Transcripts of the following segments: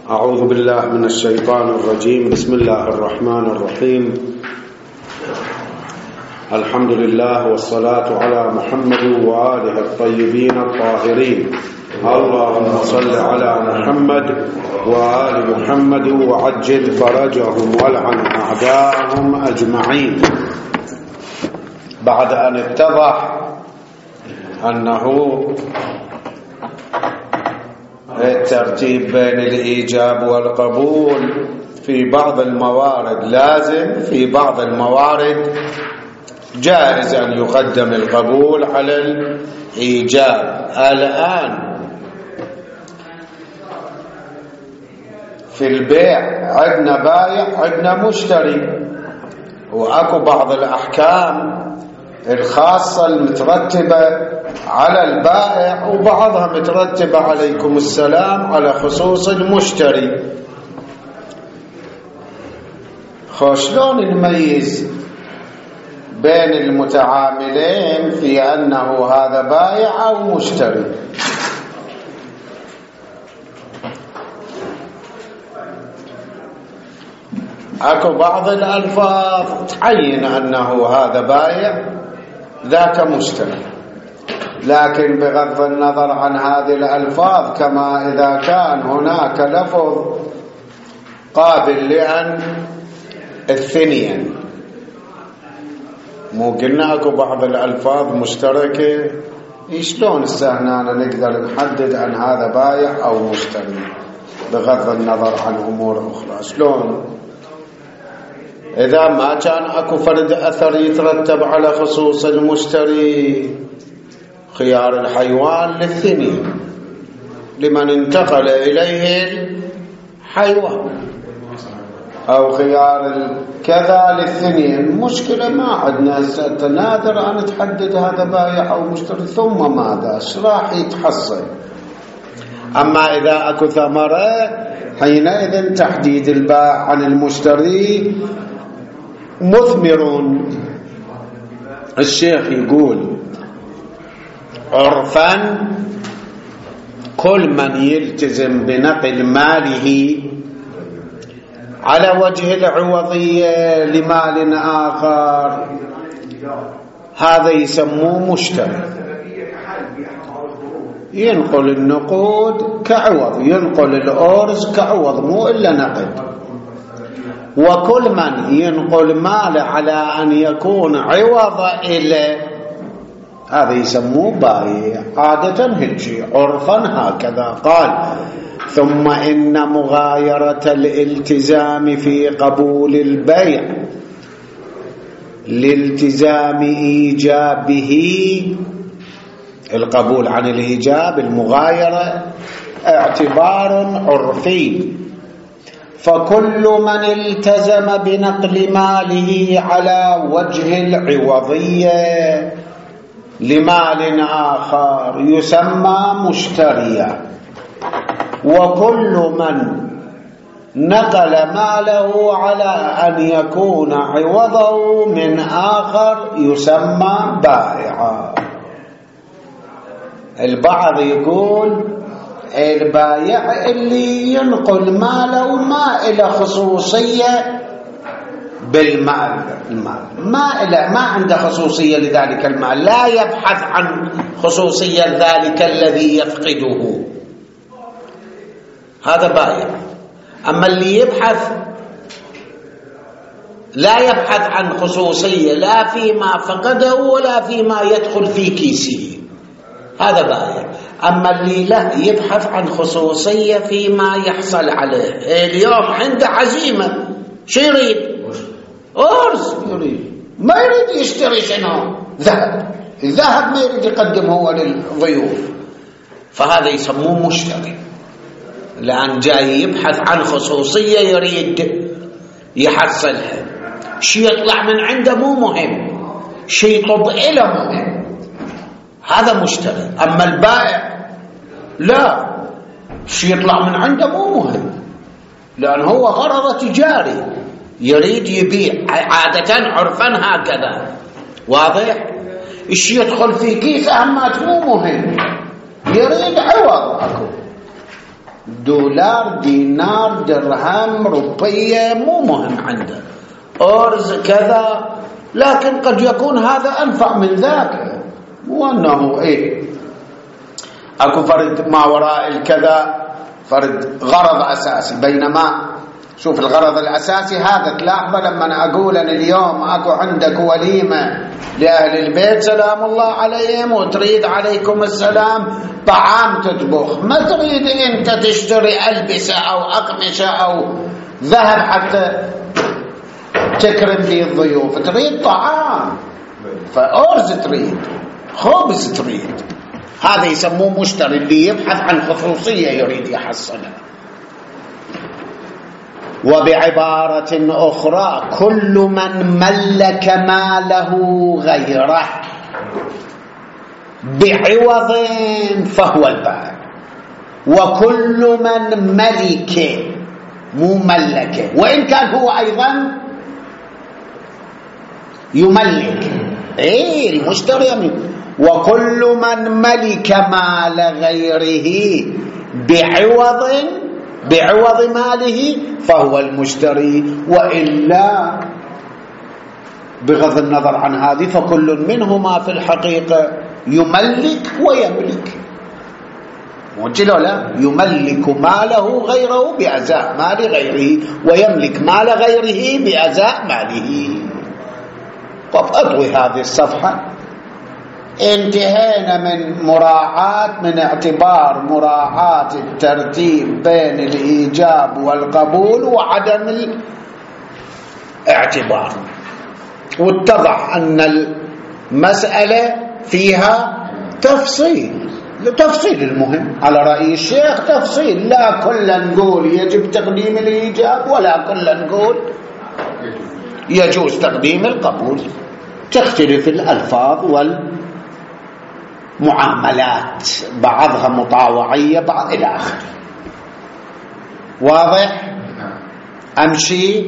أعوذ بالله من الشيطان الرجيم. بسم الله الرحمن الرحيم. الحمد لله والصلاة على محمد وآله الطيبين الطاهرين. اللهم صل على محمد وآل محمد وعجل فرجهم والعن أعداءهم أجمعين. بعد أن اتضح أنه الترتيب بين الإيجاب والقبول في بعض الموارد لازم، في بعض الموارد جائز أن يقدم القبول على الإيجاب. الآن في البيع عندنا بايع عندنا مشتري، وأكو بعض الأحكام الخاصة المترتبة على البائع وبعضها مترتبة عليكم السلام على خصوص المشتري. شلون نميز بين المتعاملين في أنه هذا بائع أو مشتري؟ أكو بعض الألفاظ تعين أنه هذا بائع ذاك مشتري، لكن بغض النظر عن هذه الألفاظ، كما إذا كان هناك لفظ قابل لأن الثنين، مو قلنا أكو بعض الألفاظ مشتركة، شلون هنا نقدر نحدد أن هذا بائع أو مشتري بغض النظر عن أمور أخرى؟ شلون إذا ما كان أكو فرد أثر يترتب على خصوص المشتري؟ خيار الحيوان للثنين لمن انتقل إليه الحيوان، أو خيار كذا للثنين. مشكلة ما عندنا نادر أن تحدد هذا بائع أو مشتري، ثم ماذا راح يتحصل؟ أما إذا أكو ثمرة حينئذ تحديد البائع عن المشتري مثمر. الشيخ يقول عرفا كل من يلتزم بنقل ماله على وجه العوضية لمال آخر هذا يسموه مشتري، ينقل النقود كعوض، ينقل الأرز كعوض، مو إلا نقد. وكل من ينقل ماله على أن يكون عوض إليه هذا يسموه بائع. عادة هالشيء عرفا هكذا قال. ثم إن مغايرة الالتزام في قبول البيع لالتزام إيجابه، القبول عن الإيجاب المغايرة اعتبار عرفي، فكل من التزم بنقل ماله على وجه العوضية لمال آخر يسمى مشتريا، وكل من نقل ماله على أن يكون عوضه من آخر يسمى بائعا. البعض يقول البائع اللي ينقل ماله ما إلى خصوصية بالمال، ما عنده خصوصية لذلك المال، لا يبحث عن خصوصية ذلك الذي يفقده، هذا بائع. أما اللي يبحث لا يبحث عن خصوصية لا فيما فقده ولا فيما يدخل في كيسه، هذا بائع. أما اللي لا يبحث عن خصوصية فيما يحصل عليه، اليوم عنده عزيمة، شو يريد؟ أرز يريد، ما يريد يشتري شنو؟ ذهب. الذهب ما يريد يقدم هو للضيوف، فهذا يسموه مشتري، لأن جاي يبحث عن خصوصية يريد يحصلها. شيء يطلع من عنده مو مهم، شيء يطب إله مهم، هذا مشتري. أما البائع لا، شيء يطلع من عنده مو مهم، لأن هو غرض تجاري يريد يبيع، عادة عرفا هكذا، واضح؟ الشيء يدخل في كيس أهمات مو مهم، يريد عوض أكو، دولار، دينار، درهم، روبية، مو مهم عنده، أرز كذا، لكن قد يكون هذا أنفع من ذاك، وأنه أكو فرد ما وراء الكذا، فرد غرض أساسي. بينما شوف الغرض الأساسي هذا تلاحظه لما أقول أن اليوم أكو عندك وليمة لأهل البيت سلام الله عليهم وتريد عليكم السلام طعام تطبخ، ما تريد أنت تشتري ألبسة أو أقمشة أو ذهب حتى تكرم به الضيوف، تريد طعام، فأرز تريد، خبز تريد. هذا يسموه مشتري، اللي يبحث عن خصوصية يريد يحصلها. وبعبارة أخرى كل من ملك ماله غيره بعوض فهو البائع، وكل من ملك مو ملك، وإن كان هو أيضا يملك المشتري. وكل من ملك مال غيره بعوض ماله فهو المشتري، وإلا بغض النظر عن هذه فكل منهما في الحقيقة يملك ويملك، موجه لا يملك ماله غيره بأزاء مال غيره، ويملك مال غيره بأزاء ماله. طب أطوي هذه الصفحة. انتهينا من اعتبار مراعاة الترتيب بين الإيجاب والقبول وعدم الاعتبار، واتضح أن المسألة فيها تفصيل المهم على رأي الشيخ تفصيل، لا كل نقول يجب تقديم الإيجاب ولا كل نقول يجوز تقديم القبول، تختلف الألفاظ والمعاملات، بعضها مطاوعية بعض إلى آخره. واضح؟ أمشي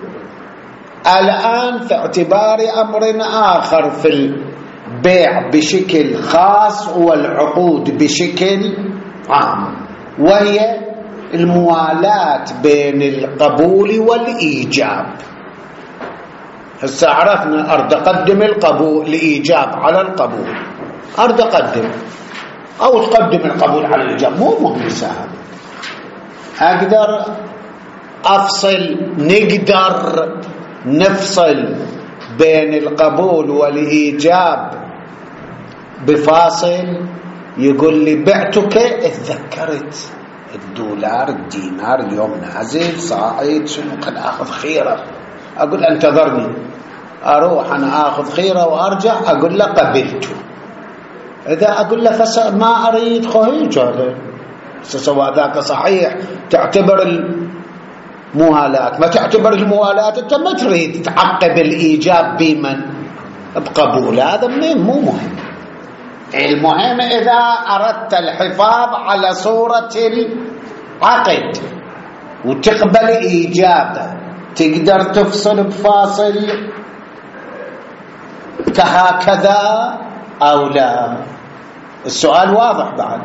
الآن في اعتبار أمر آخر في البيع بشكل خاص والعقود بشكل عام، وهي الموالاة بين القبول والإيجاب. هسه عرفنا أرد أقدم الإيجاب على القبول، أرد أقدم أو تقدم القبول على الإيجاب، مو مهم سهل. أقدر أفصل، نقدر نفصل بين القبول والإيجاب بفاصل. يقول لي بعتك، اتذكرت الدولار الدينار اليوم نازل صاعد، شنو قد أخذ خيرة، أقول انتظرني، أروح أنا أخذ خيرة وأرجع، أقول له قبلته. إذا أقول له ما أريد خهيج، هذا سواء ذاك صحيح تعتبر الموالاة، ما تعتبر الموالاة أنت ما تريد تعقب الإيجاب بمن بقبول، هذا مو مهم. المهم إذا أردت الحفاظ على صورة العقد وتقبل إيجابه، تقدر تفصل بفاصل كهكذا أو لا؟ السؤال واضح بعد.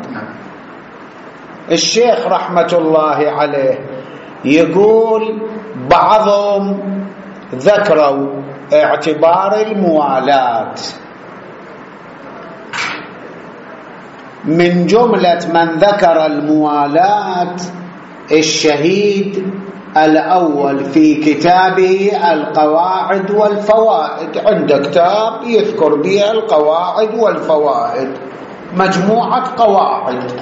الشيخ رحمة الله عليه يقول بعضهم ذكروا اعتبار الموالاة، من جملة من ذكر الموالاة الشهيد الأول في كتابه القواعد والفوائد، عنده كتاب يذكر بها القواعد والفوائد، مجموعة قواعد.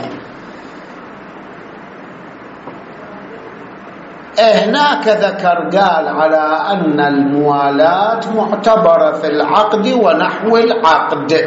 هناك ذكر قال على أن الموالاة معتبرة في العقد ونحو العقد.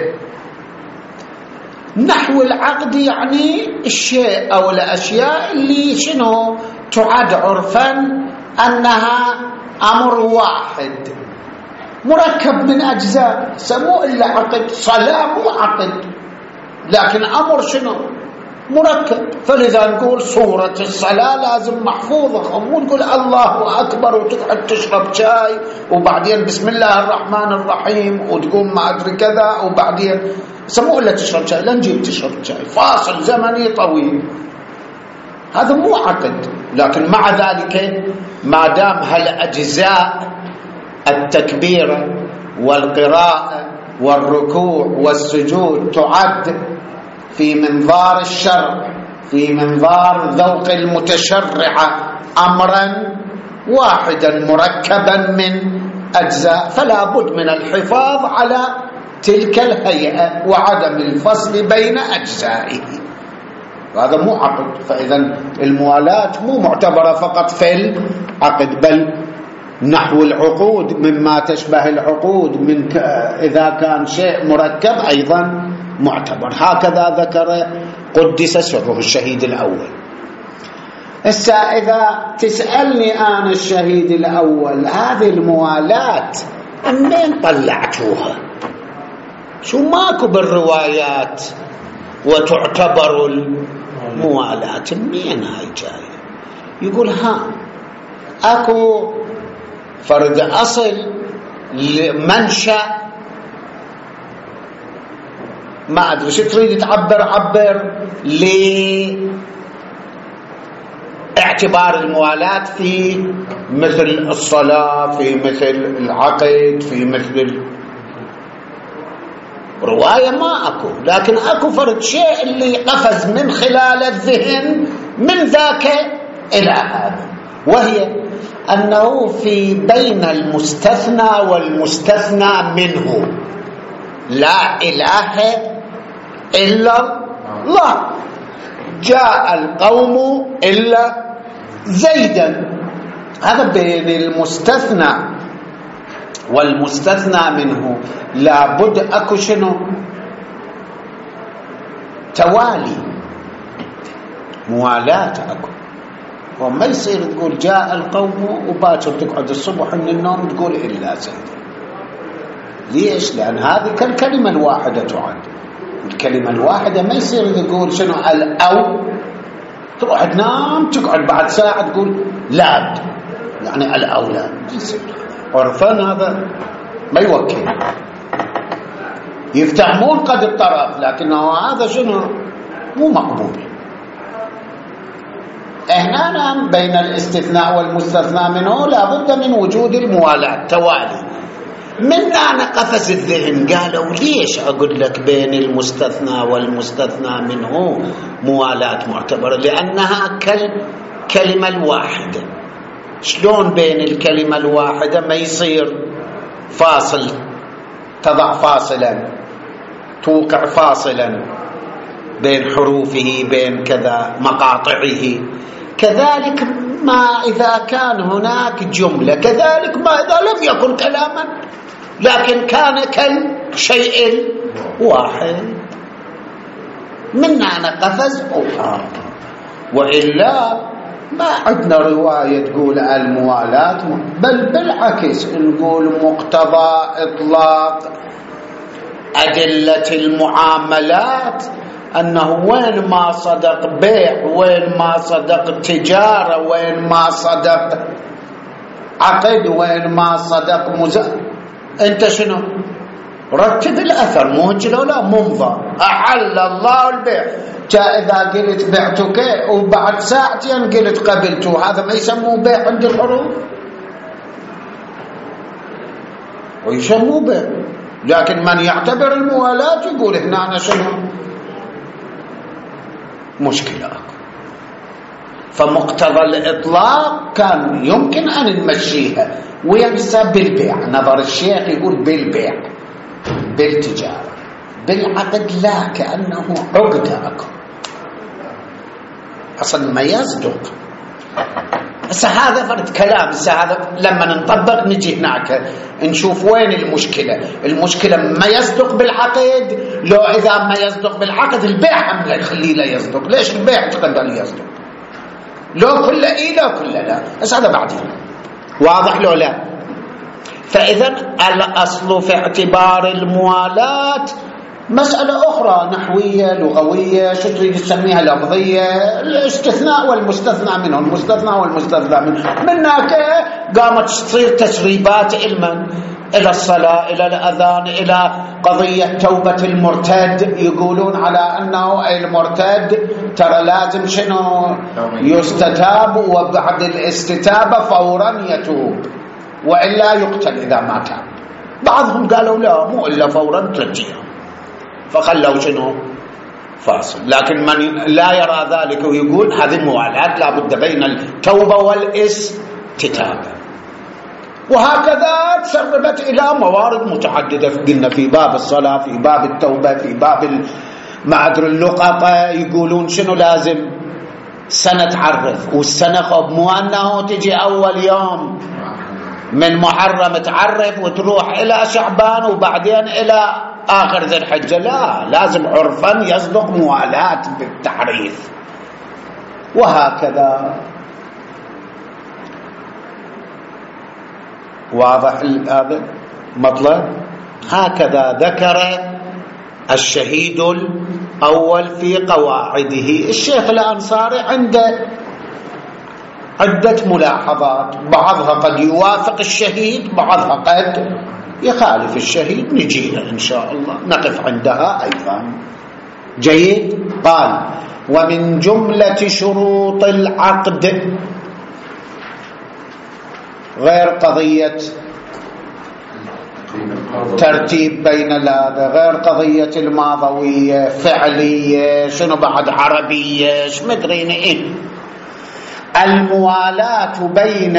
نحو العقد يعني الشيء أو الأشياء اللي شنو تعد عرفا أنها أمر واحد مركب من أجزاء، سموه إلا عقد. صلاة مو عقد لكن أمر شنو مركب، فلذا نقول صورة الصلاة لازم محفوظة، مو نقول الله أكبر وتقعد تشرب شاي وبعدين بسم الله الرحمن الرحيم وتقوم ما أدري كذا وبعدين سموه إلا تشرب شاي، لا نجيب تشرب شاي، فاصل زمني طويل. هذا مو عقد. لكن مع ذلك ما دام هالأجزاء التكبيرة والقراءة والركوع والسجود تعد في منظار الشرع، في منظار ذوق المتشرع، أمرا واحدا مركبا من أجزاء، فلا بد من الحفاظ على تلك الهيئة وعدم الفصل بين أجزائه. وهذا مو عقد. فإذا الموالاة مو معتبرة فقط في العقد، بل نحو العقود مما تشبه العقود من إذا كان شيء مركب أيضا معتبر. هكذا ذكر قدس سره الشهيد الأول. إذا تسألني أنا الشهيد الأول هذه الموالاة منين طلعتوها؟ شو ماكو بالروايات وتعتبر الموالاة منين هاي جاية؟ يقول أكو فرد أصل منشأ، ما أدري شو تريد تعبر، عبر لاعتبار الموالاة في مثل الصلاة، في مثل العقد، في مثل رواية ما أكو. لكن أكو فرد شيء اللي قفز من خلال الذهن من ذاك إلى هذا، وهي أنه في بين المستثنى والمستثنى منه لا إله إلا الله، جاء القوم إلا زيدا. هذا بين المستثنى والمستثنى منه لابد أكو شنو؟ توالي، موالاة أكو. وما يصير تقول جاء القوم وباكر تقعد الصبح من النوم تقول إلا زيدا. ليش؟ لأن هذه كالكلمة الواحدة تعد. الكلمة الواحدة ما يصير تقول شنو الأو، تروح تنام تقعد بعد ساعة تقول لاد، يعني الأولاد. ما يصير عرفا، هذا ما يوكل. يفتهمون قد الطرف، لكنه هذا شنو مو مقبول. هنا بين الاستثناء والمستثنى منه لابد من وجود الموالاة، توالي. من أنا قفز الذهن قالوا ليش أقول لك بين المستثنى والمستثنى منه موالاة معتبرة؟ لأنها كالكلمة الواحدة. شلون بين الكلمة الواحدة ما يصير فاصل، تضع فاصلا، توقع فاصلا بين حروفه، بين كذا مقاطعه. كذلك ما إذا كان هناك جملة، كذلك ما إذا لم يكن كلاما لكن كان كالشيء واحد. من أنا قفز وإلا ما عندنا رواية تقول الموالاة، بل بالعكس نقول مقتضى إطلاق أدلة المعاملات أنه وين ما صدق بيع، وين ما صدق تجارة، وين ما صدق عقد، وين ما صدق أنت شنو؟ رتب الأثر، مو هجلة ولا ممضى. أحل الله البيع، إذا قلت بعتك وبعد ساعتين قلت قبلته، هذا ما يسموه بيع عند الحروف، ويسموه بيع. لكن من يعتبر الموالاة يقول هنا أنا شنو مشكلة. فمقتضى الإطلاق كان يمكن أن نمشيها وينسى بالبيع. نظر الشيخ يقول بالبيع، بالتجارة، بالعقد لا، كأنه عقدة أكو أصلا ما يصدق. هذا فرد كلام. هذا لما نطبق نجي هناك نشوف وين المشكلة. المشكلة ما يصدق بالعقد، لو إذا ما يصدق بالعقد البيع هم لا يخليه لا يصدق. ليش البيع تقدر يصدق؟ لو كل لو كل لا، بس هذا بعدين واضح لو لا. فإذا الأصل في اعتبار الموالاة مسألة أخرى نحوية لغوية، شو تريد تسميها، لفظية. الاستثناء والمستثنى منه، المستثنى والمستثنى منه، منك قامت تصير تسريبات علما. إلى الصلاة، إلى الأذان، إلى قضية توبة المرتد. يقولون على أنه المرتد ترى لازم شنو يستتاب، وبعد الاستتابة فورا يتوب وإلا يقتل إذا ما تاب. بعضهم قالوا لا، مو إلا فورا ترجيه، فخلوا شنو فاصل. لكن من لا يرى ذلك ويقول هذه الموالاة لا بد بين التوبة والاستتابة. وهكذا تسربت إلى موارد متعددة، قلنا في باب الصلاة، في باب التوبة، في باب ما أدري اللقطة. يقولون شنو لازم سنة تعرف، والسنة خب مو أنه تجي أول يوم من محرم تعرف وتروح إلى شعبان وبعدين إلى آخر ذي الحجة، لا، لازم عرفا يصدق موالاة بالتعريف. وهكذا واضح هذا مطلب. هكذا ذكر الشهيد الأول في قواعده. الشيخ الأنصاري عنده عدة ملاحظات، بعضها قد يوافق الشهيد، بعضها قد يخالف الشهيد، نجينا إن شاء الله نقف عندها أيضا. جيد. قال: ومن جملة شروط العقد، غير قضية ترتيب بين هذا، غير قضية الماضوية فعلية شنو بعد عربية مدرين إيه، الموالاة بين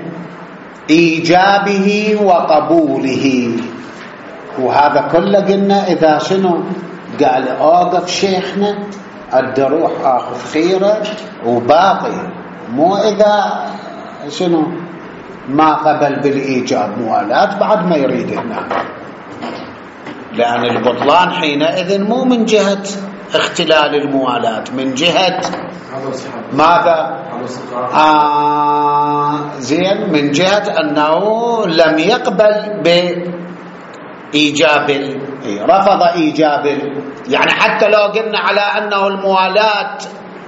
إيجابه وقبوله. وهذا كله قلنا إذا شنو قال أوقف شيخنا أدي روح آخذ خيرة وباقي، مو إذا شنو ما قبل بالإيجاب موالاة بعد ما يريد هنا. لأن البطلان حينئذ مو من جهة اختلال الموالاة، من جهة ماذا؟ زين، من جهة أنه لم يقبل بإيجاب، رفض إيجاب. يعني حتى لو قلنا على أنه الموالاة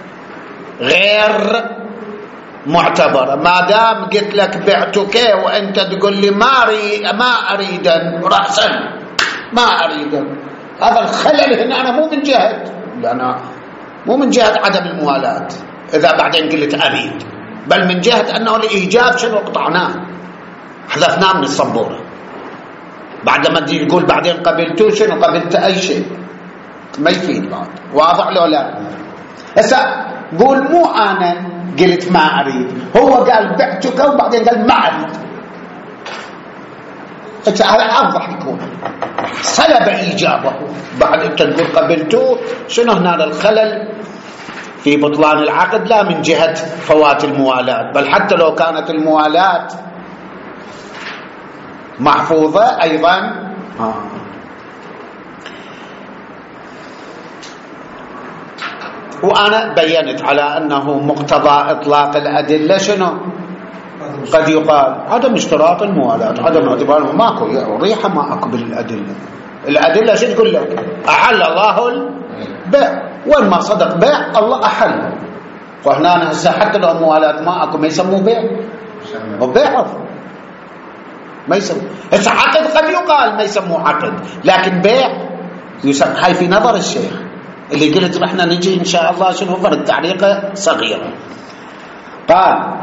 غير معتبرة، ما دام قلت لك بعتك وأنت تقول لي ما أريد رأسا، ما أريد، هذا الخلل هنا أنا مو من جهة، لأن مو من جهة عدم الموالاة إذا بعدين قلت أريد، بل من جهة أنه الإيجاب شنو قطعناه، حذفناه من الصبورة. بعد ما تجي تقول بعدين قبلتو شنو قبلت أي شيء ما يفيد بعد. واضح لو لا؟ هسا قول مو أنا قلت ما أريد، هو قال بعتك وبعدين قال ما أريد، هذا أوضح يكون سلب إيجابه. بعد أنت تقول قبلته، شنو هنا الخلل في بطلان العقد؟ لا من جهة فوات الموالاة، بل حتى لو كانت الموالاة محفوظة أيضا. وأنا بيّنت على أنه مقتضى إطلاق الأدلة شنو قد يقال عدم اشتراط الموالاة، عدم اعتباره، ماكو ريحة ماكو بالأدلة. الأدلة شو تقول لك؟ أحل الله البيع، وين ما صدق بيع الله أحل. وهنا هسه حتى لو موالاة ماكو ما يسموه بيع، وبيع ما يسموه. هسه عقد قد يقال ما يسموه عقد، لكن بيع يسمى. هاي في نظر الشيخ اللي قلت احنا نجي ان شاء الله شنو فرق تعليقه صغيره. قال: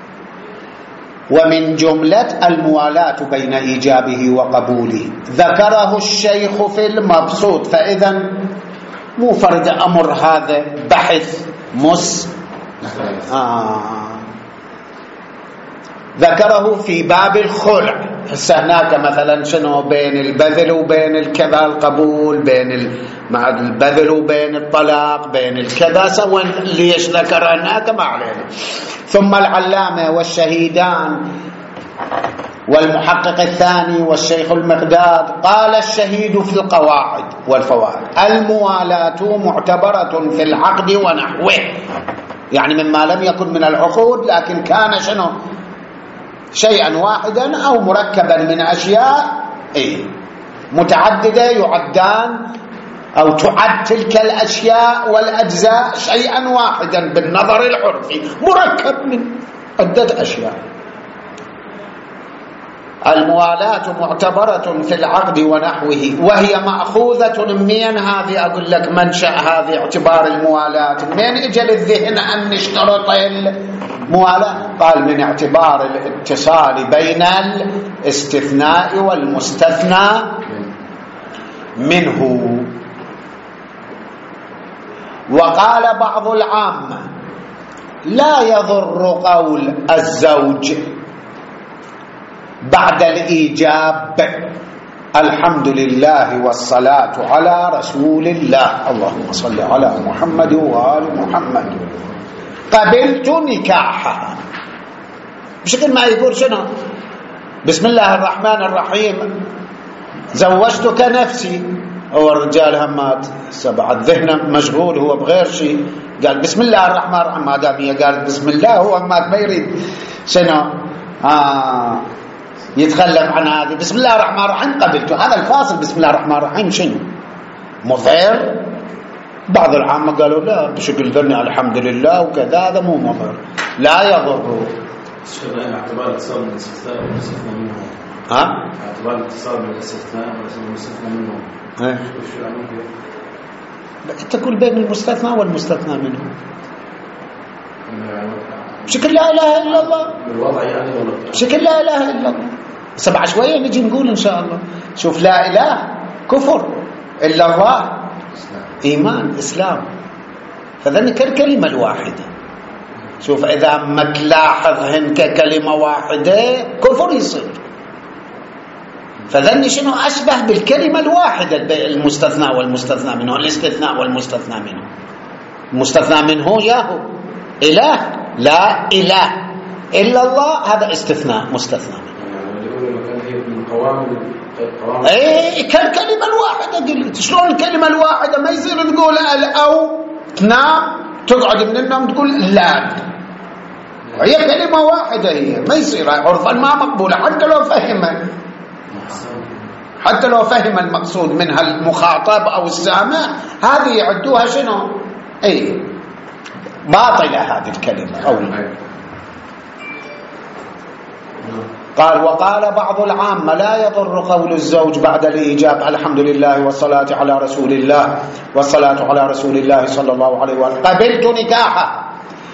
ومن جملة الموالاة بين إيجابه وقبوله، ذكره الشيخ في المبسوط. فإذا مو فرد أمر، هذا بحث ذكره في باب الخلع. هناك مثلا شنو بين البذل وبين الكذا القبول، بين البذل وبين الطلاق، بين الكذا، سوى ليش ذكر هناك ما علينا. ثم العلامة والشهيدان والمحقق الثاني والشيخ المقداد قال: الشهيد في القواعد والفوائد الموالاة معتبرة في العقد ونحوه، يعني مما لم يكن من العقود لكن كان شنو شيئا واحدا أو مركبا من أشياء متعددة، يعدان أو تعد تلك الأشياء والأجزاء شيئا واحدا بالنظر العرفي، مركب من عدة أشياء. الموالاة معتبرة في العقد ونحوه، وهي مأخوذة من هذه، أقول لك منشأ هذه اعتبار الموالاة من إجل الذهن أن نشترط الموالاة. قال من اعتبار الاتصال بين الاستثناء والمستثنى منه. وقال بعض العامة لا يضر قول الزوج بعد الإيجاب الحمد لله والصلاة على رسول الله اللهم صل على محمد وآل محمد قبلت نكاحها، بشكل ما يقول شنو بسم الله الرحمن الرحيم زوجتك نفسي. هو الرجال همات بعد ذهنه مشغول هو بغير شيء، قال بسم الله الرحمن الرحيم، ما دام هي قالت بسم الله هو همات ما يريد شنو يتخلف عن هذه بسم الله الرحمن الرحيم قبلته. هذا الفاصل بسم الله الرحمن الرحيم شنو مثير؟ بعض العامة قالوا لا بشكل ذني الحمد لله وكذا، هذا مو مظهر لا يضر. اعتبار الاتصال من الاستثناء والمستثنى منه. اعتبار الاتصال من الاستثناء والمستثنى منه. تقول بين المستثنى والمستثنى منه بشكل لا اله الا الله، بالوضع يعني بشكل لا اله الا الله. سبع شويه نجي نقول ان شاء الله. شوف لا اله كفر الا الله ايمان اسلام، فذن كالكلمه الواحده. شوف اذا ما تلاحظهن ككلمه واحده كفر يصير، فذن شنو اشبه بالكلمه الواحده المستثنى والمستثنى منه، الاستثناء والمستثنى منه. المستثنى منه ياهو اله لا اله الا الله، هذا استثناء مستثنى منه. اي كالكلمه الواحده. قلت شلون الكلمه الواحده ما يصير تقول او تنام تقعد من النوم تقول لا، هي كلمه واحده، هي ما يصير عرفا ما مقبوله حتى لو فهم المقصود منها المخاطب او السامع، هذه يعدوها شنو اي باطله هذه الكلمه أو. قال وقال بعض العامة لا يضر قول الزوج بعد الإيجاب الحمد لله والصلاة على رسول الله والصلاة على رسول الله صلى الله عليه وسلم قبلت نكاحه.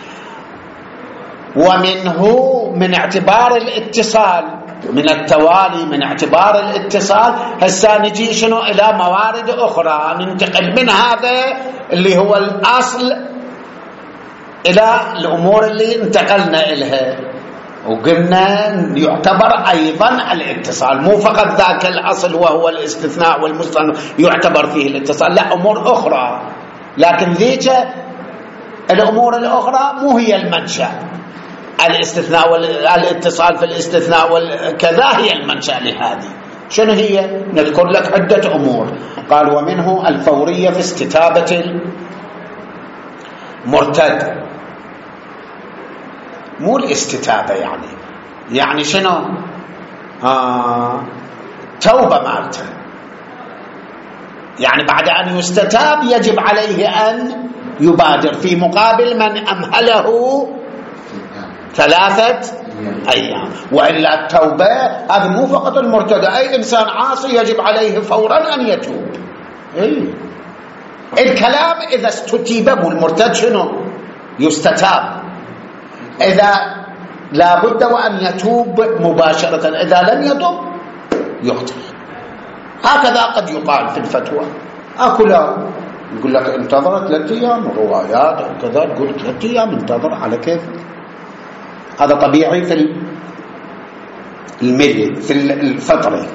ومنه من اعتبار الاتصال من التوالي من اعتبار الاتصال. هسا نجي شنو إلى موارد أخرى، ننتقل من هذا اللي هو الأصل إلى الأمور اللي انتقلنا إليها، وقلنا يعتبر أيضا الاتصال مو فقط ذاك الأصل وهو الاستثناء والمستثنى يعتبر فيه الاتصال، لا أمور أخرى، لكن ذيك الأمور الأخرى مو هي المنشأ. الاستثناء والاتصال في الاستثناء والكذا هي المنشأ لهذه. شنو هي؟ نذكر لك عدة أمور. قال ومنه الفورية في استتابة المرتد، مو الاستتابة يعني شنو توبة مالته، يعني بعد أن يستتاب يجب عليه أن يبادر، في مقابل من أمهله 3 أيام. وإلا التوبة هذا مو فقط المرتد، أي إنسان عاصي يجب عليه فورا أن يتوب. الكلام إذا استتيب المرتد شنو يستتاب، إذا لا بد وأن يتوب مباشرة، إذا لم يتوب يقتل. هكذا قد يقال في الفتوى. لا يقول لك انتظر 3 أيام، روايات أو كذا تقول 3 أيام انتظر على كيف. هذا طبيعي في الملي في الفطري،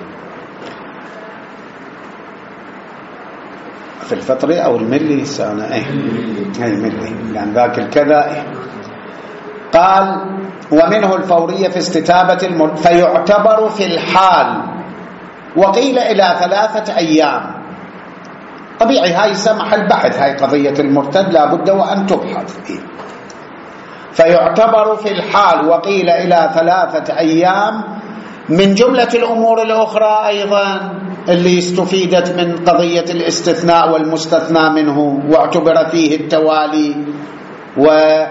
في الفطري أو الملي سنة الملي لأن ذاك الكذا. قال ومنه الفورية في استتابة فيعتبر في الحال، وقيل إلى 3 أيام. طبيعي هاي سمح البحث، هاي قضية المرتد لا بد وأن تبحث فيه. فيعتبر في الحال وقيل إلى 3 أيام من جملة الأمور الأخرى أيضا اللي استفيدت من قضية الاستثناء والمستثنى منه، واعتبر فيه التوالي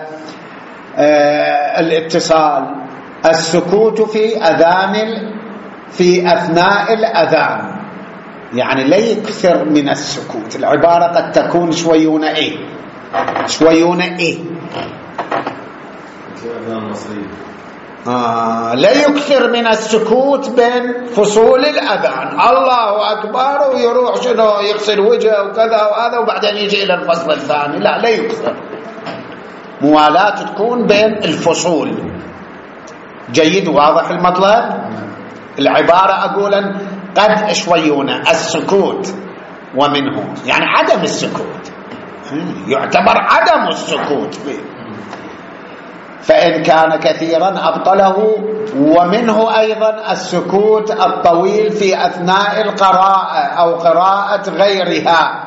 والاتصال. السكوت في أذان في أثناء الأذان، يعني لا يكثر من السكوت. العبارة قد تكون شويون إيه لا يكثر من السكوت بين فصول الأذان، الله أكبر ويروح شنو يغسل وجهه وكذا وهذا وبعدين يجي إلى الفصل الثاني، لا يكثر. موالاة تكون بين الفصول. جيد، واضح المطلب؟ العبارة أقول قد شويون السكوت ومنه، يعني عدم السكوت يعتبر عدم السكوت فيه، فإن كان كثيرا أبطله. ومنه أيضا السكوت الطويل في أثناء القراءة أو قراءة غيرها،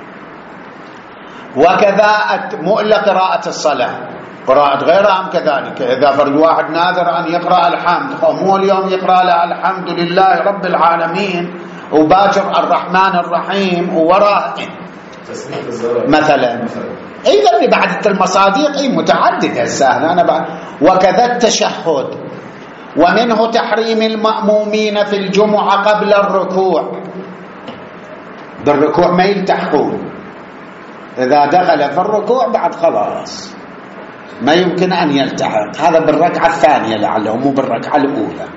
وكذا مو إلا قراءة الصلاة، قراءة غيرها هم كذلك. إذا فرد واحد ناذر أن يقرأ الحمد، مو اليوم يقرأ له الحمد لله رب العالمين وباكر الرحمن الرحيم ووراه مثلا. إذا بعد المصادق متعددة سهلة أنا بعد. وكذا التشهد. ومنه تحريم المأمومين في الجمعة قبل الركوع، بالركوع ما يلتحقون، إذا دخل في الركوع بعد خلاص ما يمكن أن يلتحق، هذا بالركعة الثانية لعله مو بالركعة الأولى.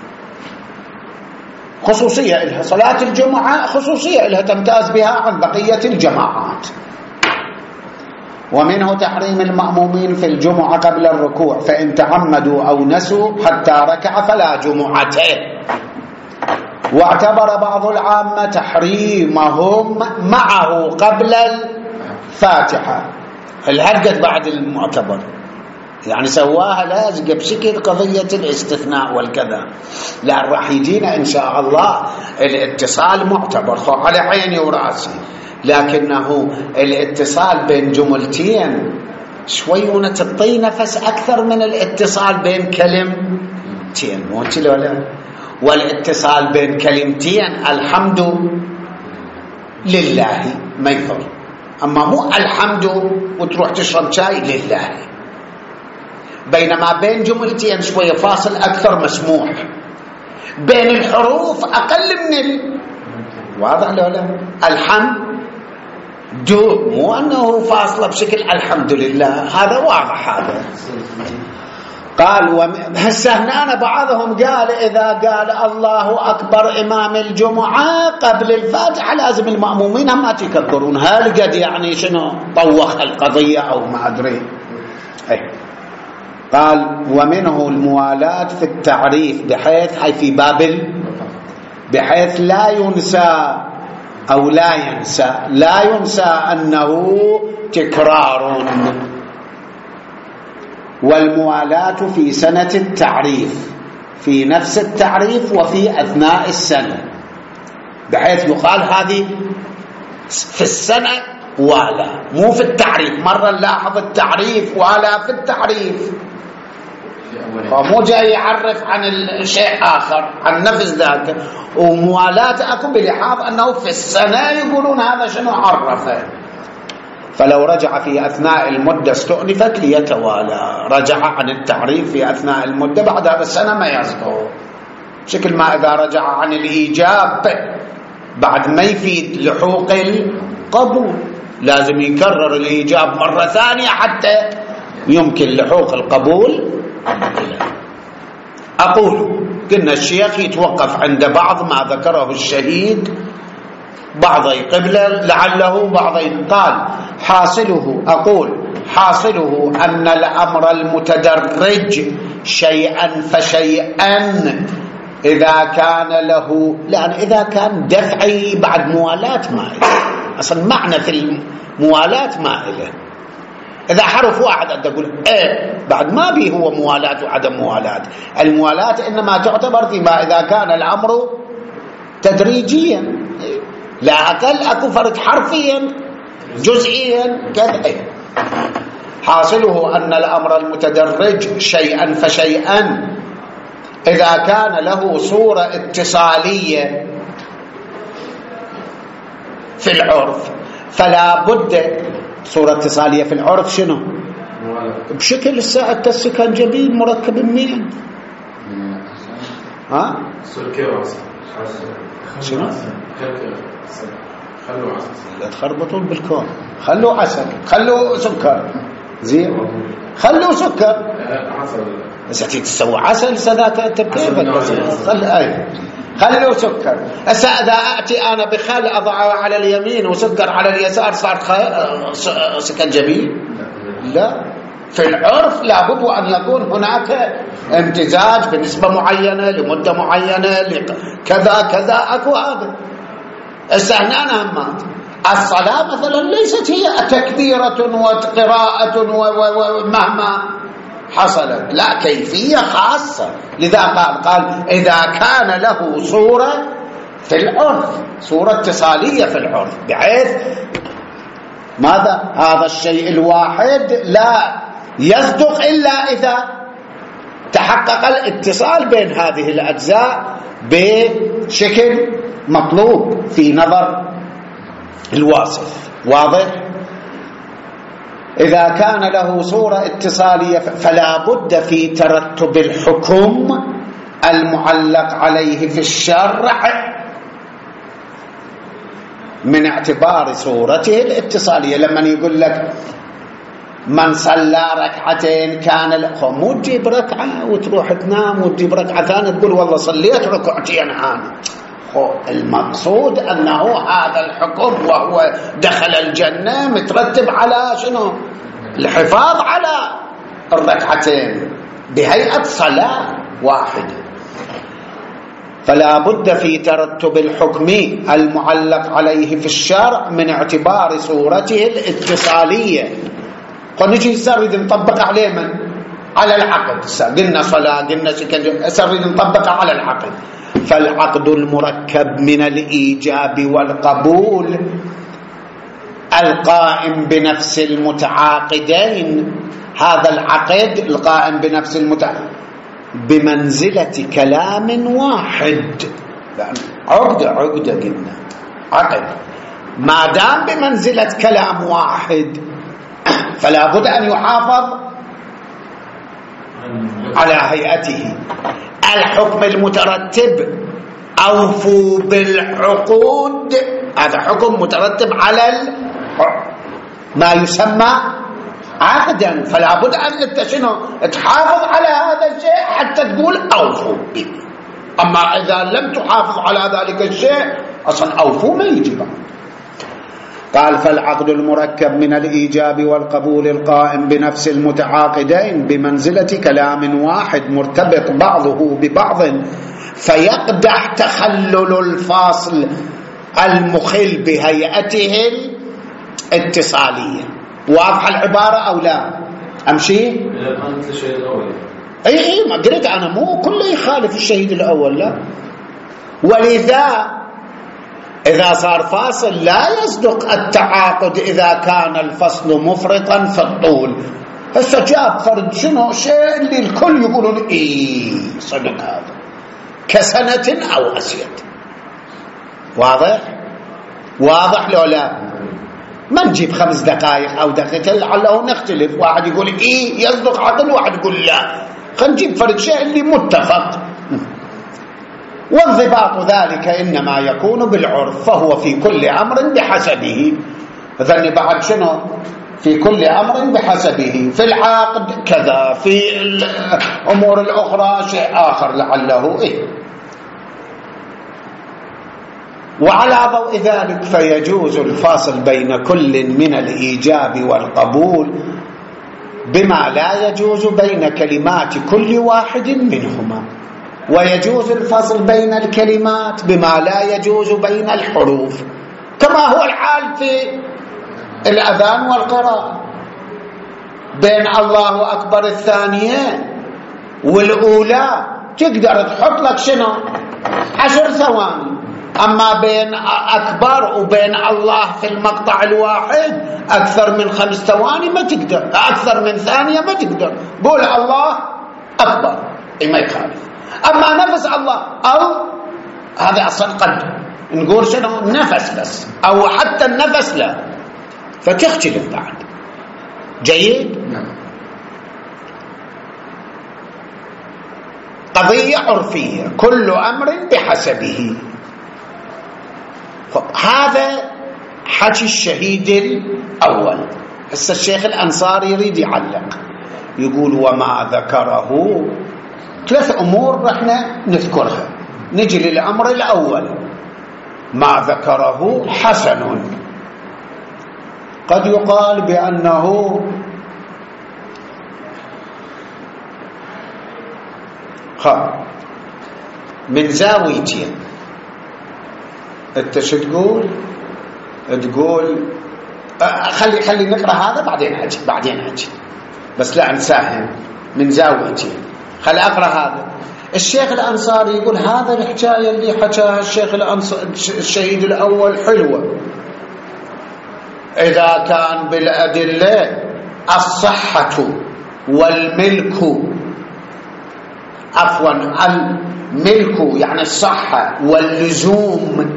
خصوصية لها صلاة الجمعة، خصوصية لها تمتاز بها عن بقية الجماعات. ومنه تحريم المأمومين في الجمعة قبل الركوع، فإن تعمدوا أو نسوا حتى ركع فلا جمعته. واعتبر بعض العامة تحريمهم معه قبل الفاتحة، الهرجت بعد المعتبر، يعني سواها لازقة بشكل قضية الاستثناء والكذا. لأن راح يجينا إن شاء الله الاتصال معتبر على عيني وراسي، لكنه الاتصال بين جملتين شوي ونتطي نفس أكثر من الاتصال بين كلمتين، مو كذا ولا؟ والاتصال بين كلمتين الحمد لله ما يضر، أما مو الحمد وتروح تشرب شاي لله. بينما بين جملتين شوية فاصل أكثر مسموح، بين الحروف أقل من واضح ولا؟ الحمد مو أنه فاصلة بشكل الحمد لله، هذا واضح. هذا قال هسه هنا بعضهم قال إذا قال الله أكبر إمام الجمعة قبل الفاتحة لازم المأمومين هم ما تكبرون، هل قد يعني شنو طوخ القضية أو ما أدري. قال ومنه الموالاة في التعريف بحيث في بحيث لا ينسى أو لا ينسى أنه تكرار. والموالاة في سنة التعريف، في نفس التعريف وفي أثناء السنة، بحيث يقال هذه في السنة والا، مو في التعريف. مرة نلاحظ التعريف والا في التعريف، فمو جاي يعرف عن الشيء آخر عن نفس ذاك. وموالاة أكو بلحاظ أنه في السنة يقولون هذا شنو عرفه، فلو رجع في أثناء المدة استؤنفت ليتوالى، رجع عن التعريف في أثناء المدة بعد هذا السنة ما يذكر، بشكل ما إذا رجع عن الإيجاب بعد ما يفيد لحوق القبول، لازم يكرر الإيجاب مرة ثانية حتى يمكن لحوق القبول. أقول قلنا الشيخ يتوقف عند بعض ما ذكره الشهيد، بعض قبله لعله بعض قال حاصله أن الأمر المتدرج شيئا فشيئا إذا كان له، لأن إذا كان دفعي بعد موالاة ما إله، أصلا معنى في الموالاة ما إله. إذا حرف واحد أنت تقول بعد ما به هو موالاة وعدم موالاة. الموالاة إنما تعتبر فيما إذا كان الأمر تدريجيا، لا أقل أكو فرق حرفيا جزئيا كذا. حاصله أن الأمر المتدرج شيئا فشيئا إذا كان له صورة اتصالية في العرف، فلا بد صورة اتصالية في العرف شنو؟ بشكل الساعة السكنجبي مركب منين؟ ها سكر وعسل شنو؟ خلوا عسل. لا تخربطون بالكون. خلوا عسل، خلوا سكر، زين، خلوا سكر. عسل بس تسوي عسل سذاك تبكيفك. خلوا سكر. هسه اذا اتي انا بخل اضعه على اليمين وسكر على اليسار صار سكنجبيل؟ لا. في العرف لابد أن يكون هناك امتزاج بنسبة معينة لمدة معينة كذا كذا أكو هذا. هنا نهمات الصلاة مثلا ليست هي تكبيرة وقراءة ومهما حصلت، لا، كيفية خاصة. لذا قال إذا كان له صورة في العرف، صورة اتصالية في العرف، بحيث ماذا؟ هذا الشيء الواحد لا يصدق إلا إذا تحقق الاتصال بين هذه الأجزاء بشكل مطلوب في نظر الواصف. واضح؟ إذا كان له صورة اتصالية فلا بد في ترتب الحكم المعلق عليه في الشرع من اعتبار صورته الاتصالية. لما يقول لك من صلى ركعتين كان مو تجيب ركعة وتروح تنام وتجيب ركعة ثانية تقول والله صليت ركعتين أنا. المقصود أنه هذا الحكم وهو دخل الجنة مترتب على شنو؟ الحفاظ على الركعتين بهيئة صلاة واحدة. فلا بد في ترتب الحكم المعلق عليه في الشرع من اعتبار صورته الاتصالية. نجي نريد نطبق عليه من؟ على العقد. قلنا صلاة، قلنا سكن، نريد نطبق على العقد. فالعقد المركب من الإيجاب والقبول القائم بنفس المتعاقدين، هذا العقد القائم بنفس بمنزلة كلام واحد. عقدة قلنا عقد، ما دام بمنزلة كلام واحد فلا بد أن يحافظ على هيئته. الحكم المترتب أوفوا بالعقود، هذا حكم مترتب على ما يسمى عقدا، فلا بد أن تحافظ على هذا الشيء حتى تقول أوفوا به. أما إذا لم تحافظ على ذلك الشيء أصلا أوفوا ما يجب. قال فالعقد المركب من الإيجاب والقبول القائم بنفس المتعاقدين بمنزلة كلام واحد مرتبط بعضه ببعض فيقدح تخلل الفاصل المخل بهيئته الاتصالية. واضح العبارة أو لا؟ أمشي؟ أي ما قلت أنا مو كله يخالف الشهيد الأول، لا. ولذا إذا صار فاصل لا يصدق التعاقد إذا كان الفصل مفرطا في الطول. فاستجاب فرد شنو شيء اللي الكل يقولون صدق هذا كسنة أو أسيد. واضح لو لا؟ ما نجيب 5 دقائق أو دقيقتين لعله نختلف، واحد يقول يصدق عقل واحد يقول لا. خلينا نجيب فرد شيء اللي متفق. وانضباط ذلك إنما يكون بالعرف، فهو في كل أمر بحسبه. ذني بعد شنو؟ في كل أمر بحسبه، في العقد كذا، في الأمور الأخرى شيء آخر لعله وعلى ضوء ذلك فيجوز الفاصل بين كل من الإيجاب والقبول بما لا يجوز بين كلمات كل واحد منهما، ويجوز الفصل بين الكلمات بما لا يجوز بين الحروف، كما هو الحال في الأذان والقراءة. بين الله أكبر الثانية والأولى تقدر تحط لك شنو 10 ثواني، أما بين أكبر وبين الله في المقطع الواحد أكثر من 5 ثواني ما تقدر، أكثر من ثانية ما تقدر. قول الله أكبر ما يخالف. أما نفس الله أو هذا أصلا قد نقول شنو نفس بس، أو حتى النفس لا، فتختلف بعد. جيد؟ قضية عرفية، كل أمر بحسبه. هذا حكي الشهيد الأول. هسه الشيخ الأنصاري يريد يعلق، يقول وما ذكره 3 أمور احنا نذكرها. نجي للأمر الأول، ما ذكره حسن. قد يقال بأنه من زاويتين. انت شو تقول؟ تقول خلي نقرأ هذا بعدين أجي بس لا نساهم. من زاويتين، خلي أقرأ هذا. الشيخ الأنصاري يقول هذا الحكاية اللي حكاها الشيخ الشهيد الأول حلوة إذا كان بالأدلة الصحة والملك، عفوا الملك يعني الصحة واللزوم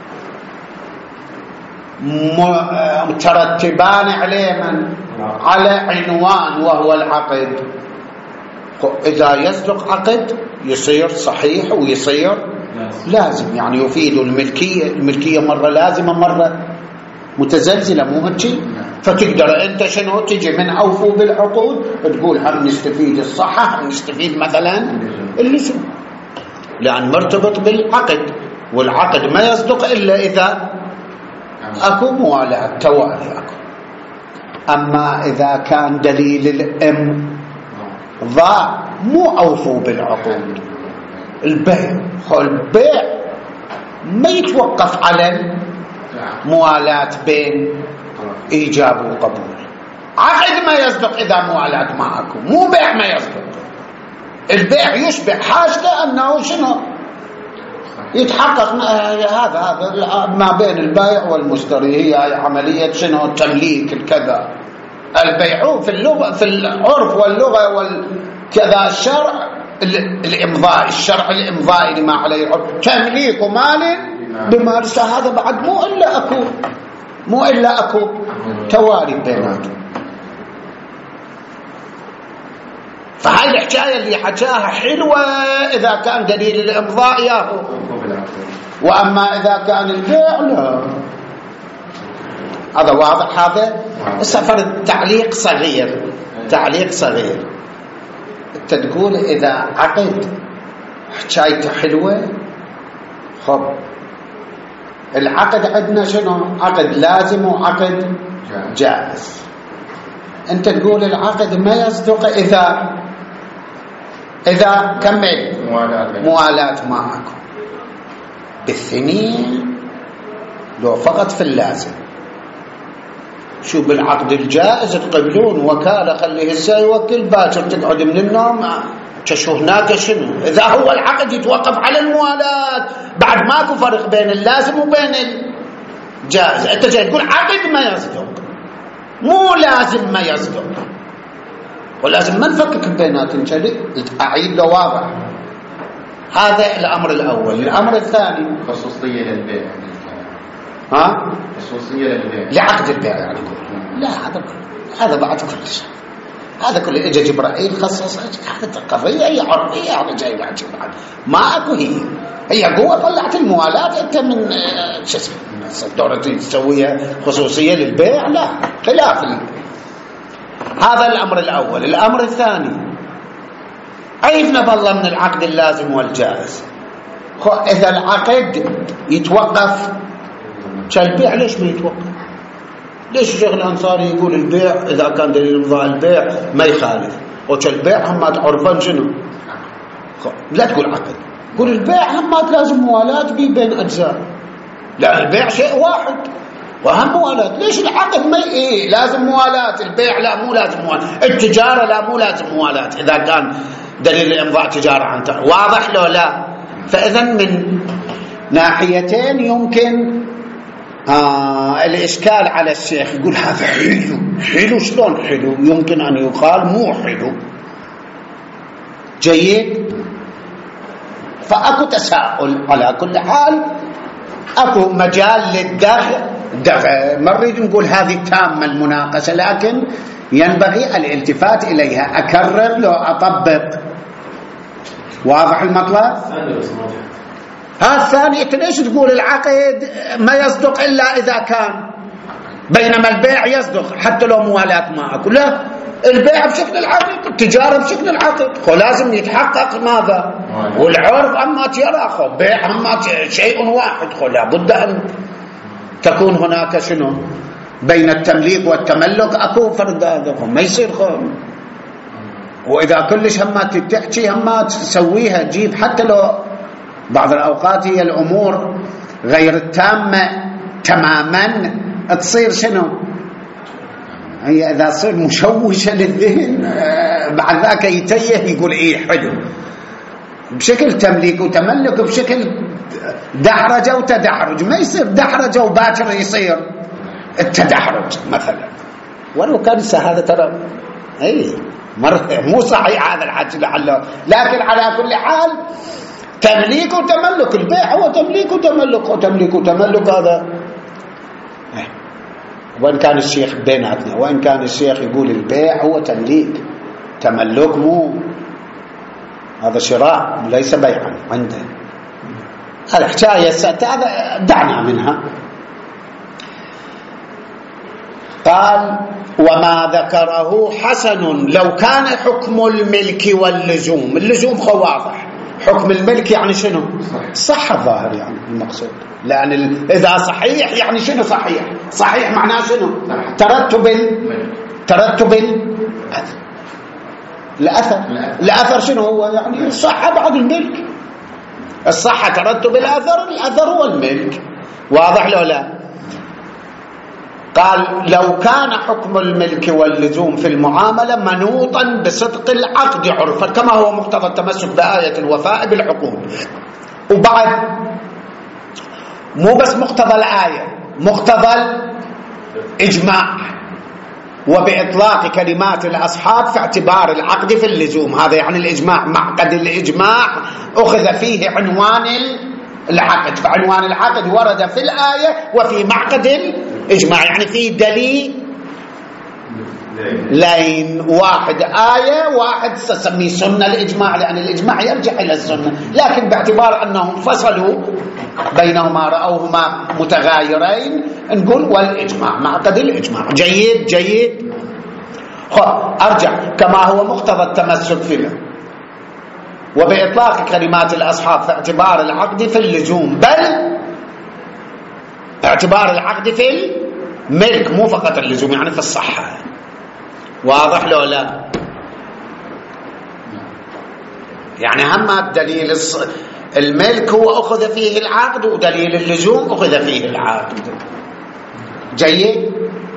مترتبان عليه على عنوان وهو العقد. إذا يصدق عقد يصير صحيح ويصير لازم، يعني يفيد الملكية مرة لازمة مرة متزلزلة، مو هيك؟ فتقدر أنت شنو تجي من أوفوا بالعقود تقول هم نستفيد الصحة، هم نستفيد مثلا اللزوم، لأن مرتبط بالعقد، والعقد ما يصدق إلا إذا أكو موالاة توالي أكو. أما إذا كان دليل الإمضاء مو أوفوا بالعقود، البيع ما يتوقف على موالاة بين إيجاب وقبول. عقد ما يصدق إذا موالاة ما أكو، مو بيع ما يصدق. البيع يشبه حاجة أنه شنو يتحقق هذا ما بين البائع والمشتري، هي عملية شنو تمليك الكذا. البيع في اللغة في العرف واللغة والكذا الشرع الإمضاء، الشرع الإمضاء لما عليه العرف تمليك مال بمال. هذا بعد مو إلا أكو تواري بيناتهم. فهاي الحكاية اللي حكاها حلوة إذا كان دليل الإمضاء ياهو، وأما إذا كان البيع لا. هذا واضح. هذا السفر تعليق صغير. انت تقول إذا عقد حكايته حلوة، خب العقد عندنا شنو؟ عقد لازم وعقد جائز. انت تقول العقد ما يصدق إذا كمل موالاة معكم بالثنين، لو فقط في اللازم. شو بالعقد الجائز تقبلون وكالة، خليه هسه يوكل باكر تقعد من النوم تشوف هناك شنو. إذا هو العقد يتوقف على الموالاة بعد ماكو فرق بين اللازم وبين الجائز. انت جاي تقول عقد ما يصدق، مو لازم ما يصدق، ولازم ما نفكك بيناتهم. أعيد له واضح. هذا الأمر الأول. الأمر الثاني خصوصية للبيع. خصوصية للبيع لعقد البيع يعني. لا هذا بعد كل شيء. هذا كله اجى جبرائيل خصص. هذا قضية هي عرفية، هذا جاي بعد ما اكو. هي قوة طلعت الموالاة. انت من شو اسمه الدورة تسويها خصوصية للبيع؟ لا، خلاف. هذا الأمر الأول. الأمر الثاني عيفنا بالله من العقد اللازم والجائز. إذا العقد يتوقف كالبيع ليش ما يتوقف؟ ليش الشيخ الأنصاري يقول البيع إذا كان دليل إمضاء البيع ما يخالف، وكالبيع هم تعرفون شنو؟ لا تقول عقد، قول البيع هم لازم موالاة بين أجزاء. لا، البيع شيء واحد وهم موالاة. ليش العقد ما لازم موالاة؟ البيع لا، مو لازم موالاة. التجارة لا، مو لازم موالاة إذا كان دليل الإمضاء تجارة عن واضح لو لا. فإذا من ناحيتين يمكن الإشكال على الشيخ. يقول هذا حلو. شلون حلو؟ يمكن أن يقال مو حلو. جيد. فأكو تساؤل. على كل حال أكو مجال للدفع. ما نريد نقول هذه تامة المناقشة، لكن ينبغي الالتفات إليها. أكرر لو أطبق واضح المطلب؟ هذا الثاني أنت ليش تقول العقد ما يصدق إلا إذا كان، بينما البيع يصدق حتى لو موالات معك؟ لا، البيع بشكل العقد، التجارة بشكل العقد، لازم يتحقق ماذا؟ والعرف أما ترى بيع أما شيء واحد، لابد أن تكون هناك شنو بين التمليك والتملك أكو فرق، هذا ما يصير وإذا كلش همات تحكي همات تسويها تجيب، حتى لو بعض الأوقات هي الأمور غير التامة تماما تصير شنو، هي إذا تصير مشوشة للذهن بعد ذاك يتيه يقول إيه حلو، بشكل تمليك وتملك بشكل دحرجة وتدحرج، ما يصير دحرجة وباكر يصير التدحرج مثلا، ولو كان هذا ترى مو صحيح هذا الحج لعله، لكن على كل حال تمليك وتملك، البيع هو تمليك وتملك، وتمليك وتملك هذا وإن كان الشيخ بيناتنا، وإن كان الشيخ يقول البيع هو تمليك، تملك مو هذا شراء ليس بيعا عنده. الحكاية هذا دعنا منها. قال وما ذكره حسن لو كان حكم الملك واللزوم، اللزوم واضح، حكم الملك يعني شنو؟ صح الظاهر يعني المقصود، لأن إذا صحيح يعني شنو صحيح؟ صحيح معناه شنو؟ ترتب الأثر شنو هو؟ يعني الصحة بعد الملك، الصحة ترتب الأثر هو الملك، واضح لو لا؟ قال لو كان حكم الملك واللزوم في المعاملة منوطا بصدق العقد عرفا كما هو مقتضى التمسك بآية الوفاء بالعقود. وبعد مو بس مقتضى الآية، مقتضى الإجماع، وبإطلاق كلمات الأصحاب في اعتبار العقد في اللزوم، هذا يعني الإجماع، معقد الإجماع أخذ فيه عنوان العقد، فعنوان العقد ورد في الآية وفي معقد الإجماع، يعني في دليلين، واحد آية واحد سميه سنة الإجماع، لأن الإجماع يرجع إلى السنة، لكن باعتبار أنهم فصلوا بينهما رأوهما متغايرين نقول والإجماع، معقد الإجماع. جيد أرجع كما هو مقتضى التمسك فيه وبإطلاق كلمات الأصحاب في اعتبار العقد في اللزوم، بل اعتبار العقد في الملك، مو فقط اللزوم يعني في الصحة، واضح لو لا؟ يعني هم دليل الملك هو أخذ فيه العقد، ودليل اللزوم أخذ فيه العقد. جيد.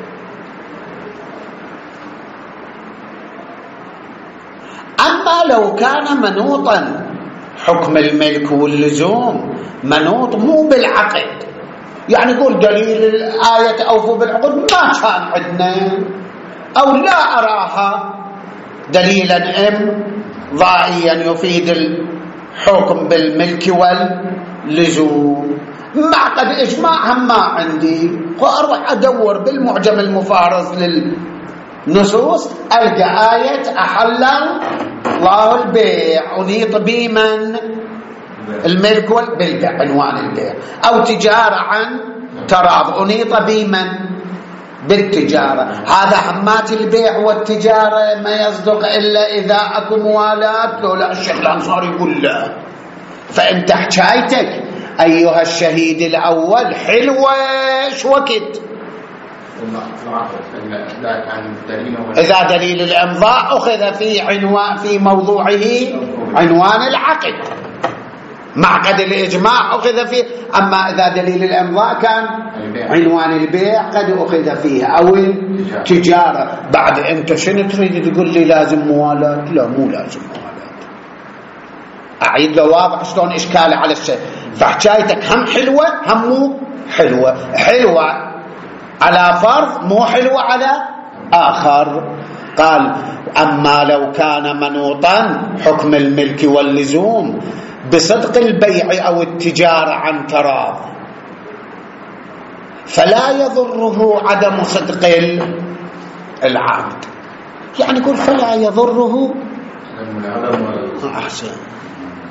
أما لو كان منوطا حكم الملك واللزوم منوط مو بالعقد، يعني يقول دليل الآية أوفوا بالعقد ما كان عندنا أو لا أراها دليلا ضائيا يفيد الحكم بالملك واللزوم، معقد إجماع هم ما عندي، وأروح أدور بالمعجم المفارس للنصوص ألقى آية أحل الله البيع أنيط بمن الملك بالبيع، عنوان البيع، أو تجارة عن تراض أنيط بمن بالتجارة، هذا همات البيع والتجارة ما يصدق إلا إذا أكو موالات. لو لا الشيخ الأنصاري يقول لا، فأنت حكايتك أيها الشهيد الأول حلوة وقت إذا دليل الإمضاء أخذ في موضوعه عنوان العقد، معقد الإجماع أخذ فيه، أما إذا دليل الإمضاء كان عنوان البيع قد أخذ فيه أو التجارة. بعد أنت شنو تريد تقول لي لازم موالات؟ لا مو لازم موالات، أعيد له واضح شلون إشكال على الشيء. فحكايتك هم حلوة هم مو حلوة، حلوة على فرض مو حلوة على آخر. قال أما لو كان منوطا حكم الملك واللزوم بصدق البيع أو التجارة عن تراض فلا يضره عدم صدق العقد، يعني يقول فلا يضره أحسن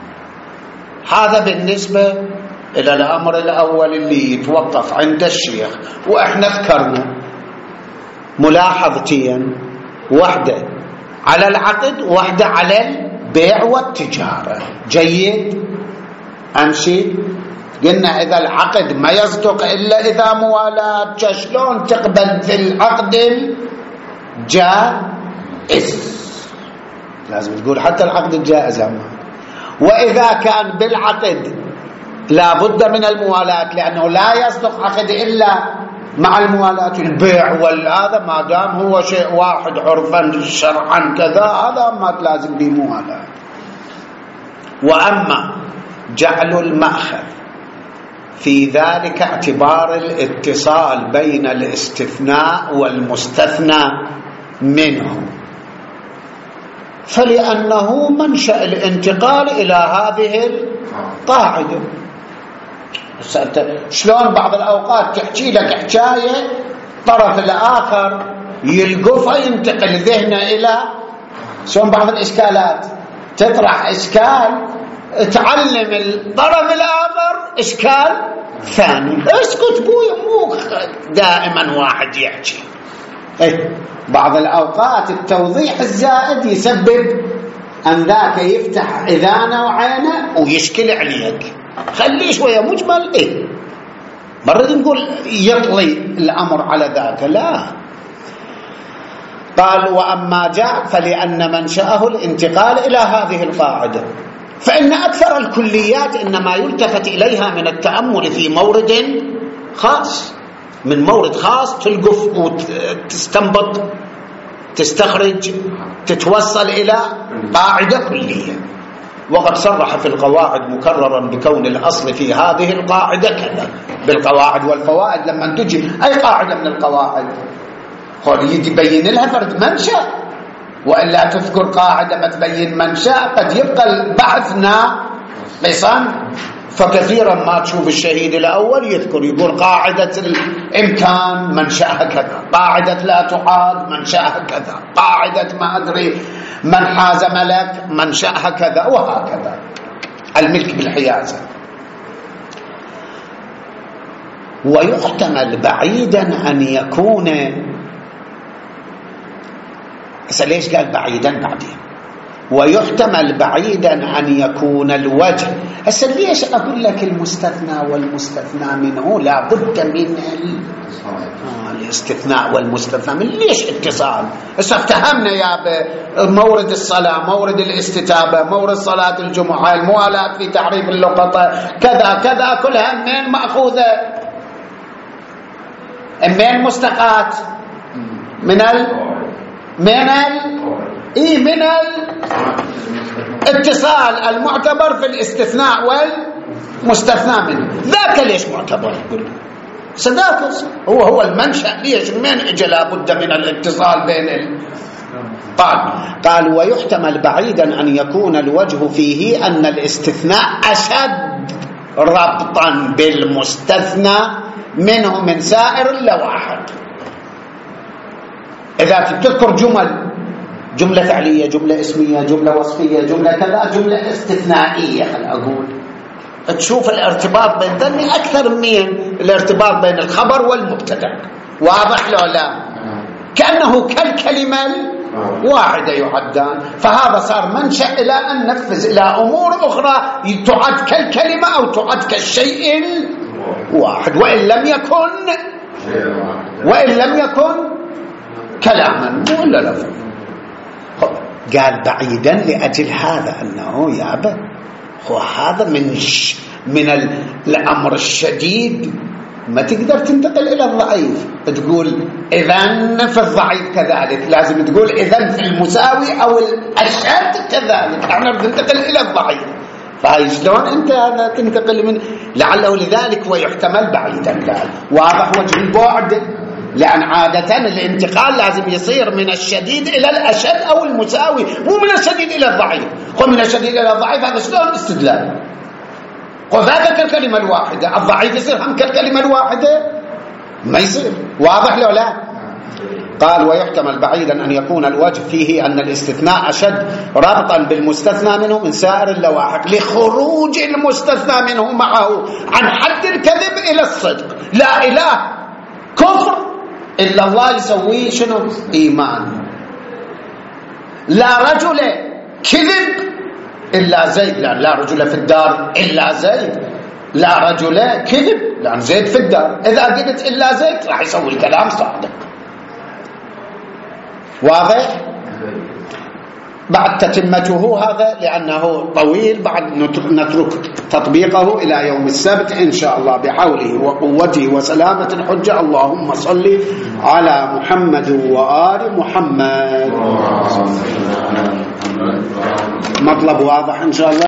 هذا بالنسبة إلى الأمر الأول اللي يتوقف عند الشيخ. وإحنا ذكرنا ملاحظتين، واحدة على العقد واحدة على البيع والتجارة. جيد، أمشي. قلنا إذا العقد ما يصدق إلا إذا موالاة، شلون تقبل في العقد الجائز؟ لازم تقول حتى العقد الجائز. وإذا كان بالعقد لا بد من الموالاة، لأنه لا يصدق عقد إلا مع الموالاة. البيع والهذا ما دام هو شيء واحد عرفا شرعا كذا، هذا ما لازم به موالاة. وأما جعل المأخذ في ذلك اعتبار الاتصال بين الاستثناء والمستثنى منه، فلأنه منشأ الانتقال إلى هذه القاعدة. شلون بعض الأوقات تحكي لك حكاية طرف الآخر يلقفها ينتقل ذهنه إلى شلون بعض الإشكالات تطرح إشكال تعلم الطرف الآخر إشكال ثاني. اسكت بوي، مو دائما واحد يحكي. بعض الأوقات التوضيح الزائد يسبب أن ذاك يفتح إذانه وعينه ويشكل عليك. خليه شوية مجمل. مرة نقول يطلي الأمر على ذاك، لا. قال وأما جاء فلأن منشأه الانتقال إلى هذه القاعدة، فإن أكثر الكليات إنما يلتفت إليها من التأمل في مورد خاص، من مورد خاص تلقف وتستنبط تستخرج تتوصل إلى قاعدة كلية. وقد صرح في القواعد مكررا بكون الأصل في هذه القاعدة كذا. بالقواعد والفوائد لما تجي أي قاعدة من القواعد يبين لها فرد منشأ، وإلا تذكر قاعدة ما تبين منشأ قد يبقى البحث ناقصا. فكثيرا ما تشوف الشهيد الأول يذكر يقول قاعدة الإمكان منشأها كذا، قاعدة لا تعاد منشأها كذا، قاعدة ما أدري من حاز ملك منشأها كذا، وهكذا. الملك بالحيازة. ويحتمل بعيدا أن يكون، ليش قال بعيدا بعدين؟ ويحتمل بعيدا أن يكون الوجه. ليش أقول لك المستثنى والمستثنى منه لا بد من الاستثناء والمستثنى من. ليش اتصال؟ افتهمنا يا مورد الصلاة، مورد الاستتابة، مورد صلاة الجمعة، الموالاة في تعريف اللقطة كذا كذا، كلها من مأخوذة من مستقات من الاتصال المعتبر في الاستثناء والمستثنى منه. ذاك ليش معتبر؟ صداقة هو المنشأ. ليش من اجى لابد من الاتصال بين قال ويحتمل بعيدا أن يكون الوجه فيه أن الاستثناء أشد ربطا بالمستثنى منه من سائر اللواحق. إذا تذكر جملة فعلية، جملة اسمية، جملة وصفية، جملة كذا، جملة استثنائية، خل أقول تشوف الارتباط بين ذني أكثر من الارتباط بين الخبر والمبتدأ. واضح لو لا؟ كأنه كالكلمة واحدة يعدان. فهذا صار منشأ إلى أن نفذ إلى أمور أخرى تعد كالكلمة أو تعد كالشيء الواحد، وإن لم يكن كلاما ولا لفظ. قال بعيدا لأجل هذا أنه يابا هو هذا من الأمر الشديد ما تقدر تنتقل إلى الضعيف تقول إذن في الضعيف كذلك، لازم تقول إذن في المساوي أو الأشد كذلك. احنا بننتقل إلى الضعيف، فهي شلون أنت هذا تنتقل من لعله لذلك ويحتمل بعيدا. قال واضح وجه البعد، لأن عادة الانتقال لازم يصير من الشديد إلى الأشد أو المساوي، مو من الشديد إلى الضعيف. ومن الشديد إلى الضعيف هذا شلون استدلال؟ وهذا كالكلمة الواحدة، الضعيف يصير هم كالكلمة الواحدة ما يصير. واضح لو لا؟ قال ويحتمل بعيدا أن يكون الوجه فيه أن الاستثناء أشد ربطا بالمستثنى منه من سائر اللواحق لخروج المستثنى منه معه عن حد الكذب إلى الصدق. لا إله كفر إلا الله يسويه شنو؟ إيمان. لا رجل كذب إلا زيد، لا رجل في الدار إلا زيد، لا رجل كذب لأن زيد في الدار. إذا قلت إلا زيد راح يسوي الكلام صادق. واضح؟ بعد تتمته هذا لأنه طويل، بعد نترك تطبيقه إلى يوم السبت إن شاء الله بحوله وقوته وسلامة الحجة. اللهم صل على محمد وآل محمد. مطلب واضح إن شاء الله.